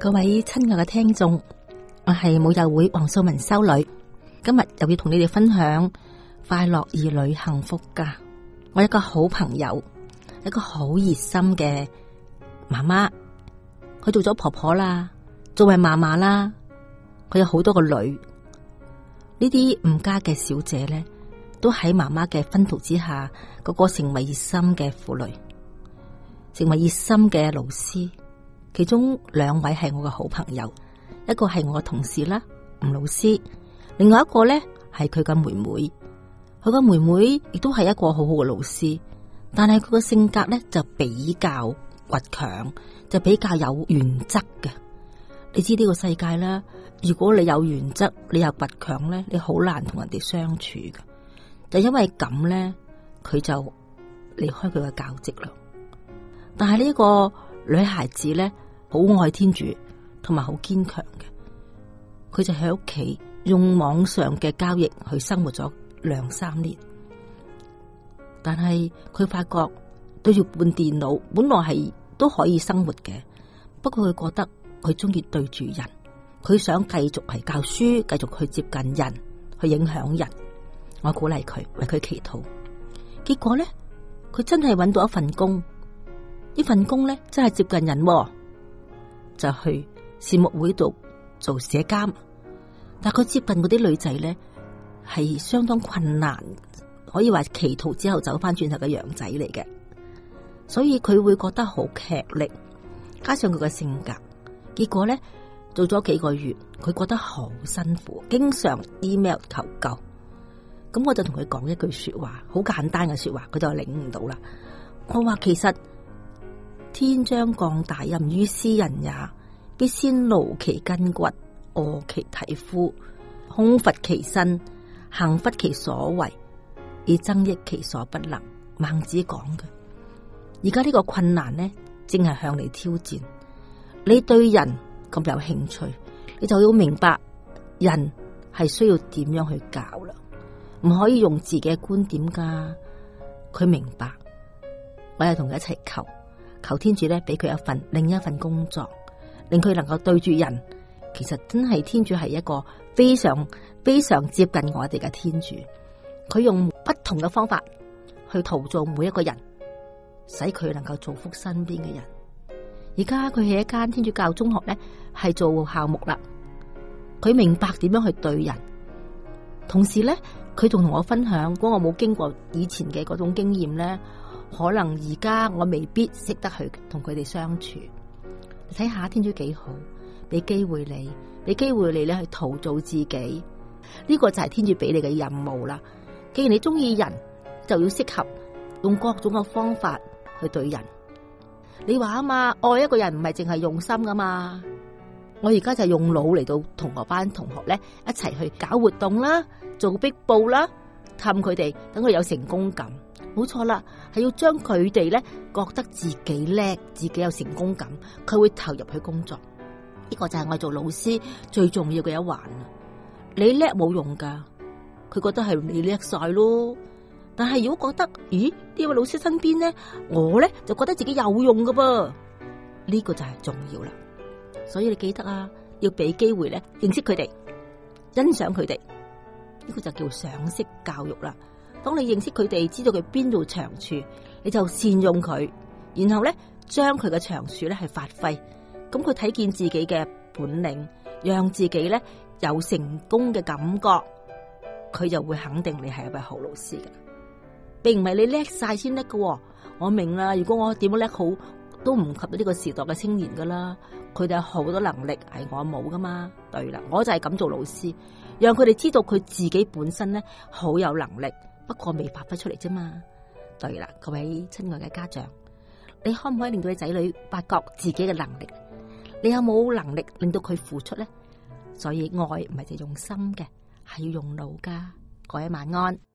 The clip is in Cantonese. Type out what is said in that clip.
各位親愛嘅聽眾，我係母幼會黃素文修女，今日又要同你哋分享快樂兒女幸福家。我有一個好朋友，一個好熱心嘅媽媽，佢做咗婆婆啦，做埋嫲嫲啦，佢有好多個女。呢啲吳家嘅小姐咧，都喺媽媽嘅薰陶之下，個成為熱心嘅婦女，成為熱心嘅老師。其中2位係我嘅好朋友，一個係我嘅同事啦，吳老師，另外一個咧係佢嘅妹妹。佢個妹妹亦都係一個好好嘅老師，但係佢個性格咧就比較倔強，就比較有原則嘅。你知呢個世界啦，如果你有原則，你又倔強咧，你好難同人哋相處嘅。就因為咁咧，佢就離開佢嘅教職啦。但係呢個女孩子咧，好愛天主，同埋好堅強嘅。佢就喺屋企用網上嘅交易去生活咗2-3年，但係佢發覺對住部電腦本來係都可以生活嘅，不過佢覺得佢中意對住人，佢想繼續係教書，繼續去接近人，去影響人。我鼓勵佢，為佢祈禱。結果咧，佢真係搵到一份工。呢份工咧真係接近人，就去善牧會度做社監。但佢接近嗰啲女仔咧係相當困難，可以話祈禱之後走翻轉頭嘅羊仔嚟嘅，所以佢會覺得好吃力，加上佢嘅性格，結果咧做咗幾個月，佢覺得好辛苦，經常 email 求救。咁我就同佢講一句說話，好簡單嘅說話，佢就領悟到啦。我話其實天將降大任於斯人也，必先勞其筋骨，餓其體膚，空乏其身，行拂其所為，以增益其所不能。孟子講嘅。而家呢個困難呢，正係向你挑戰。你對人咁有興趣，你就要明白人係需要點樣去教啦，唔可以用自己嘅觀點噶。佢明白，我又同佢一齊求天主咧，俾佢另一份工作，令佢能夠對住人。其實真係天主係一個非常非常接近我哋嘅天主，佢用不同嘅方法去陶造每一個人，使佢能夠造福身邊嘅人。而家佢喺一間天主教中學咧，係做校牧啦。佢明白點樣去對人，同時咧，佢仲同我分享，如果我冇經過以前嘅嗰種經驗咧，可能而家我未必識得去同佢哋相處。你睇下天主幾好，俾機會你咧去陶造自己。呢個就係天主俾你嘅任務啦。既然你中意人，就要適合用各種嘅方法去對人。你話啊嘛，愛一個人唔係淨係用心噶嘛。我而家就用腦嚟到同我班同學咧一齊去搞活動啦，做壁報啦，氹佢哋，等佢有成功感。冇錯啦，係要將佢哋咧覺得自己叻，自己有成功感，佢會投入去工作。呢個就係我做老師最重要嘅一環。你叻冇用噶，佢覺得係你叻晒咯。但係如果覺得，咦，呢位老師身邊咧，我咧就覺得自己有用噶噃，呢個就係重要啦。所以你記得啊，要俾機會咧認識佢哋，欣賞佢哋，呢個就叫賞識教育啦。當你認識佢哋，知道佢邊度長處，你就善用佢，然後咧將佢嘅長處咧係發揮，咁佢睇見自己嘅本領，讓自己咧有成功嘅感覺，佢就會肯定你係一位好老師嘅，並唔係你叻晒先叻嘅。我明啦，如果我點樣叻好，都唔及呢個時代嘅青年噶啦，佢哋有好多能力係我冇噶嘛。對啦，我就係咁做老師，讓佢哋知道佢自己本身咧好有能力。不過未發揮出嚟啫嘛。對啦，各位親愛嘅家長，你可唔可以令到你仔女發覺自己嘅能力？你有冇能力令到佢付出咧？所以愛唔係就用心嘅，係要用腦噶。各位晚安。